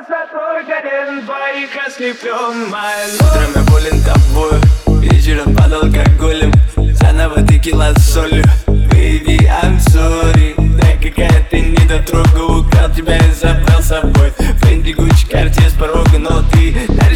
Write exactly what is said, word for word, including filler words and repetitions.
за твой колен, твоих ослеплен. Утром я болен тобою, вечером под алкоголем, заново текила с солью. Baby, I'm sorry. Да какая ты недотрога, украл тебя и забрал с собой. Фэнди, Гуччи, Картье с порога, но ты